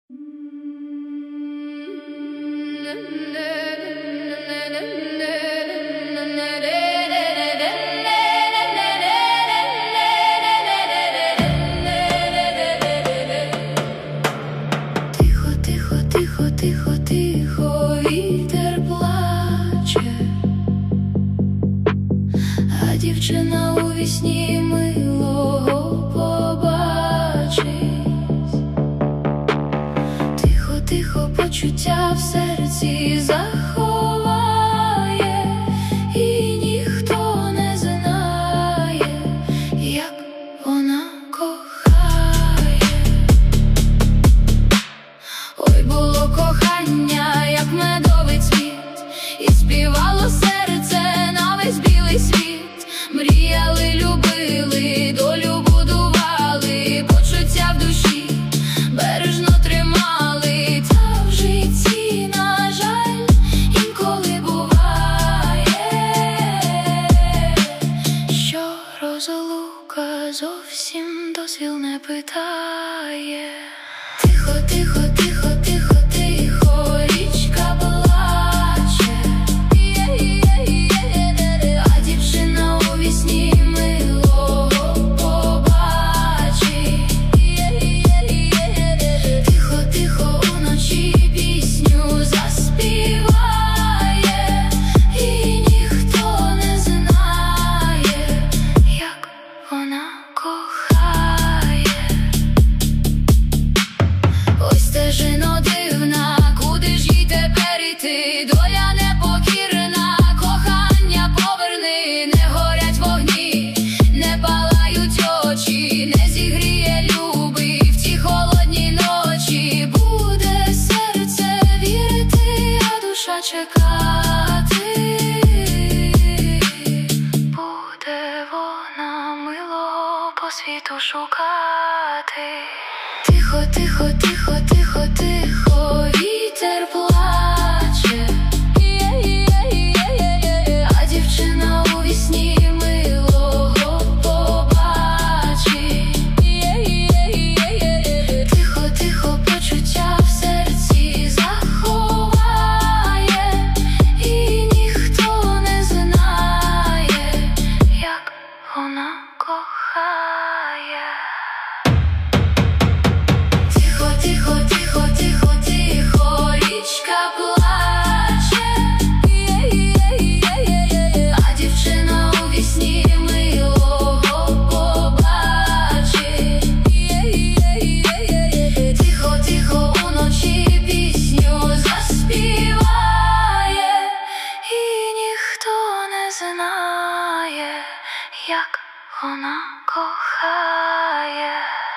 Тихо, тихо, тихо, тихо, тихо, вітер плаче, а дівчина у вісні милого побачить. Тихо, тихо, почуття в серці заховає, і ніхто не знає, як вона кохає. Ой, було кохання, як медовий цвіт, і співало серце на весь білий світ. Мріяли, любили, долю будували, почуття в душі бережно тримали. Та в житті, на жаль, інколи буває, що розлука зовсім дозвіл не питає. Тихо, тихо, тихо, тихо, тихо, річка плаче, а дівчина у вісні милого побачить. Тихо, тихо, уночі пісню заспіває, і ніхто не знає, як вона кохає. Ой, стежино дивна, куди ж їй тепер іти? Доля непокірна, кохання поверни. Не горять вогні, не палають очі, не зігріє любий в ті холодні ночі. Буде серце вірити, а душа чекати. Буде вона милого по світу шукати. Тихо, тихо, тихо, тихо, тихо, вітер плаче, а дівчина у вісні милого побачить. Тихо, тихо, почуття в серці заховає, і ніхто не знає, як вона кохає. Тихо, тихо, тихо, тихо, тихо, річка плаче, а дівчина у вісні милого побачить. Тихо, тихо, уночі пісню заспіває, і ніхто не знає, як вона кохає.